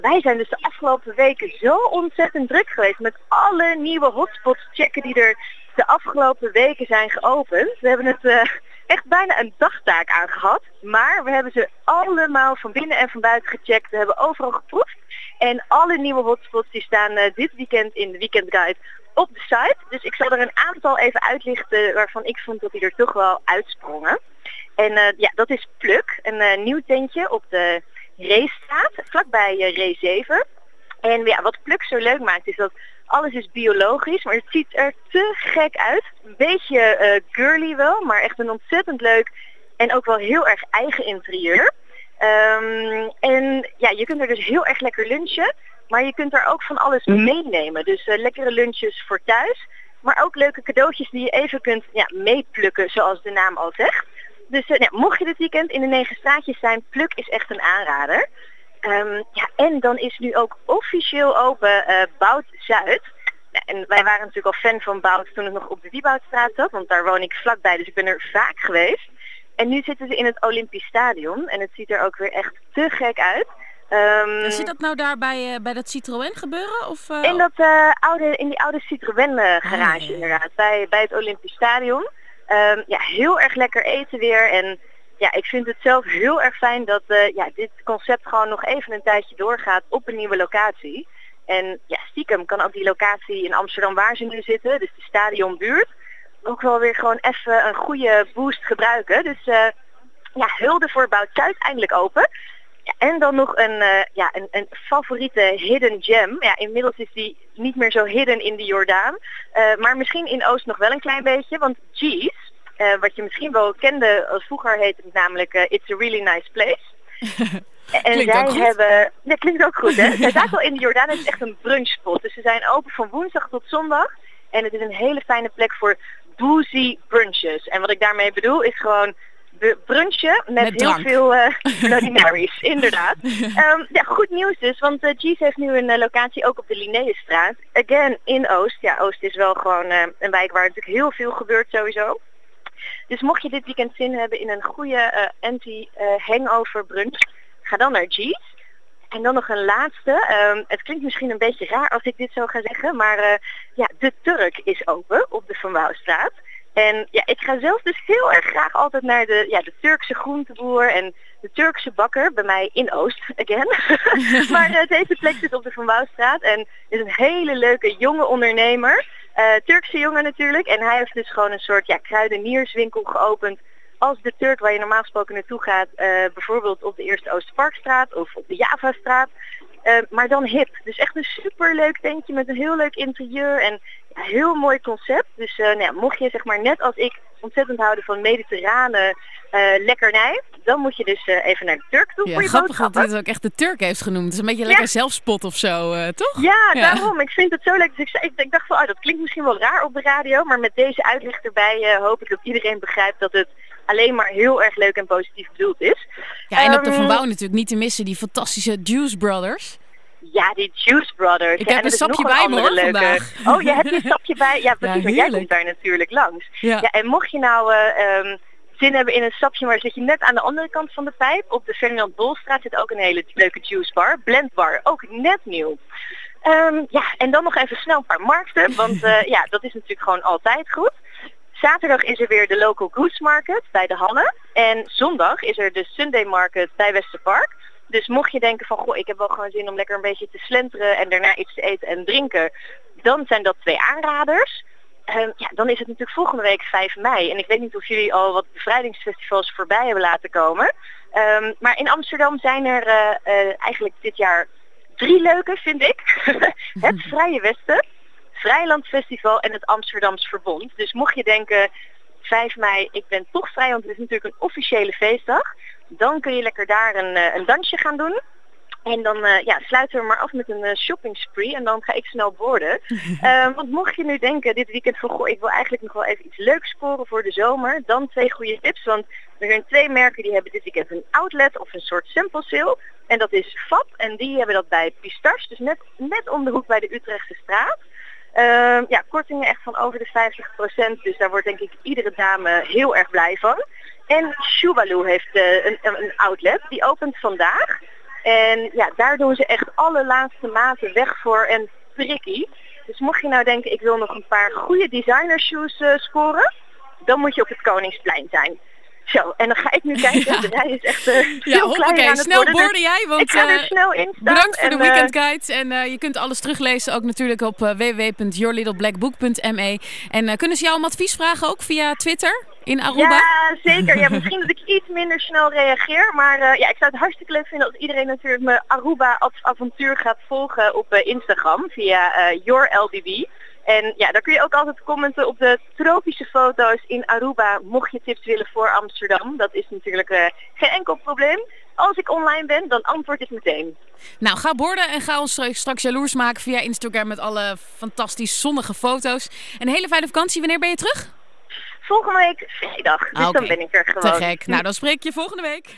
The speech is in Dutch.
Wij zijn dus de afgelopen weken zo ontzettend druk geweest met alle nieuwe hotspots checken die er de afgelopen weken zijn geopend. We hebben het echt bijna een dagtaak aangehad, maar we hebben ze allemaal van binnen en van buiten gecheckt. We hebben overal geproefd en alle nieuwe hotspots die staan dit weekend in de weekendguide op de site. Dus ik zal er een aantal even uitlichten waarvan ik vond dat die er toch wel uitsprongen. En dat is Pluk, een nieuw tentje op de Reestraat, vlakbij Ree 7. En wat Pluk zo leuk maakt is dat alles is biologisch, maar het ziet er te gek uit. Een beetje girly wel, maar echt een ontzettend leuk en ook wel heel erg eigen interieur. Je kunt er dus heel erg lekker lunchen, maar je kunt er ook van alles meenemen. Dus lekkere lunches voor thuis, maar ook leuke cadeautjes die je even kunt meeplukken, zoals de naam al zegt. Dus mocht je dit weekend in de 9 straatjes zijn, Pluk is echt een aanrader. En dan is nu ook officieel open Bout Zuid. En wij waren natuurlijk al fan van Bout toen het nog op de Wieboudstraat zat, want daar woon ik vlakbij, dus ik ben er vaak geweest. En nu zitten ze in het Olympisch Stadion en het ziet er ook weer echt te gek uit. Zit dat nou daar bij dat Citroën gebeuren? Of, in die oude Citroën garage inderdaad, bij het Olympisch Stadion. Heel erg lekker eten weer en ik vind het zelf heel erg fijn dat dit concept gewoon nog even een tijdje doorgaat op een nieuwe locatie. En stiekem kan ook die locatie in Amsterdam waar ze nu zitten, dus de stadionbuurt, ook wel weer gewoon even een goede boost gebruiken. Dus hulde voor Bout Zuid eindelijk open. Ja, en dan nog een favoriete hidden gem. Ja, inmiddels is die niet meer zo hidden in de Jordaan. Maar misschien in Oost nog wel een klein beetje. Want G's, wat je misschien wel kende als vroeger heette het namelijk It's a Really Nice Place. En klinkt zij ook goed. hebben... Dat klinkt ook goed, hè? Zij zaten al in de Jordaan. Het is echt een brunchspot. Dus ze zijn open van woensdag tot zondag. En het is een hele fijne plek voor boozy brunches. En wat ik daarmee bedoel is gewoon brunchen met heel drank. veel Bloody Marys, inderdaad. Goed nieuws dus, want G's heeft nu een locatie ook op de Linnaeusstraat. Again, in Oost. Ja, Oost is wel gewoon een wijk waar natuurlijk heel veel gebeurt sowieso. Dus mocht je dit weekend zin hebben in een goede anti-hangover brunch, ga dan naar G's. En dan nog een laatste. Het klinkt misschien een beetje raar als ik dit zo ga zeggen, maar de Turk is open op de Van Wouwstraat. En ik ga zelf dus heel erg graag altijd naar de Turkse groenteboer en de Turkse bakker, bij mij in Oost, again. Maar deze plek zit op de Van Wouwstraat en is een hele leuke jonge ondernemer. Turkse jongen natuurlijk. En hij heeft dus gewoon een soort kruidenierswinkel geopend als de Turk waar je normaal gesproken naartoe gaat. Bijvoorbeeld op de Eerste Oosterparkstraat of op de Javastraat. Maar dan hip. Dus echt een superleuk tentje met een heel leuk interieur en heel mooi concept. Dus mocht je zeg maar net als ik ontzettend houden van mediterrane lekkernij, dan moet je dus even naar de Turk toe voor je grappig dat boodschappen. hij het ook echt de Turk heeft genoemd. Het is een beetje lekker zelfspot of zo, toch? Ja, daarom. Ik vind het zo leuk. Dus ik dacht van, dat klinkt misschien wel raar op de radio, maar met deze uitleg erbij hoop ik dat iedereen begrijpt dat het alleen maar heel erg leuk en positief bedoeld is. Ja, en op de Van Wouw natuurlijk niet te missen die fantastische Juice Brothers. Ja, die Juice Brothers. Ik heb een sapje bij me hoor vandaag. Oh, je hebt je sapje bij? Ja, precies. Want jij komt daar natuurlijk langs. Ja. En mocht je nou zin hebben in een sapje, maar zit je net aan de andere kant van de pijp. Op de Ferdinand Bolstraat zit ook een hele leuke juice bar. Blend bar, ook net nieuw. En dan nog even snel een paar markten, want dat is natuurlijk gewoon altijd goed. Zaterdag is er weer de Local Goods Market bij de Halle. En zondag is er de Sunday Market bij Westerpark. Dus mocht je denken van, ik heb wel gewoon zin om lekker een beetje te slenteren en daarna iets te eten en drinken, dan zijn dat 2 aanraders. Dan is het natuurlijk volgende week 5 mei. En ik weet niet of jullie al wat bevrijdingsfestivals voorbij hebben laten komen. Maar in Amsterdam zijn er eigenlijk dit jaar 3 leuke, vind ik. Het Vrije Westen, Vrijland Festival en het Amsterdams Verbond. Dus mocht je denken, 5 mei, ik ben toch vrij, want het is natuurlijk een officiële feestdag. Dan kun je lekker daar een dansje gaan doen. En dan sluiten we maar af met een shopping spree en dan ga ik snel boorden. Want mocht je nu denken dit weekend van, ik wil eigenlijk nog wel even iets leuks scoren voor de zomer, dan 2 goede tips. Want er zijn 2 merken die hebben dit weekend een outlet of een soort sample sale. En dat is FAP en die hebben dat bij Pistache, dus net om de hoek bij de Utrechtse straat. Kortingen echt van over de 50%, dus daar wordt denk ik iedere dame heel erg blij van. En Shubalu heeft een outlet, die opent vandaag. En ja, daar doen ze echt alle laatste maten weg voor en prikkie. Dus mocht je nou denken, ik wil nog een paar goede designer shoes scoren, dan moet je op het Koningsplein zijn. Zo, en dan ga ik nu kijken. De rij is echt veel kleiner aan het snel worden. borden jij, want ik ga er snel in staan. bedankt voor de weekendguide. En je kunt alles teruglezen ook natuurlijk op www.yourlittleblackbook.me. En kunnen ze jou om advies vragen ook via Twitter in Aruba? Ja, zeker. Ja, misschien dat ik iets minder snel reageer. Maar ja, ik zou het hartstikke leuk vinden als iedereen natuurlijk mijn Aruba-avontuur gaat volgen op Instagram via YourLDB. En ja, daar kun je ook altijd commenten op de tropische foto's in Aruba, mocht je tips willen voor Amsterdam. Dat is natuurlijk geen enkel probleem. Als ik online ben, dan antwoord ik meteen. Nou, ga borden en ga ons straks jaloers maken via Instagram met alle fantastisch zonnige foto's. En een hele fijne vakantie. Wanneer ben je terug? Volgende week vrijdag, dus dan ben ik er gewoon. Te gek. Nou, dan spreek ik je volgende week.